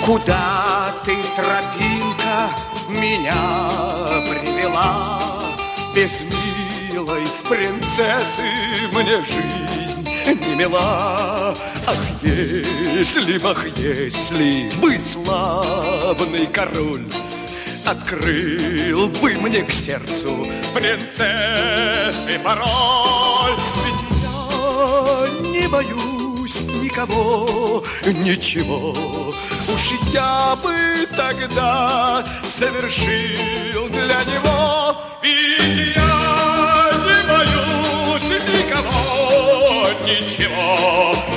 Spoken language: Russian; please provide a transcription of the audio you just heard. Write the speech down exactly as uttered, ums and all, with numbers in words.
Куда ты, тропинка, меня привела? Без милой принцессы мне жизнь не мила. Ах, если, ах, если бы славный король открыл бы мне к сердцу принцессы пароль. Ведь я не боюсь никого, ничего. Уж я бы тогда совершил для него. Ведь я не боюсь никого, ничего.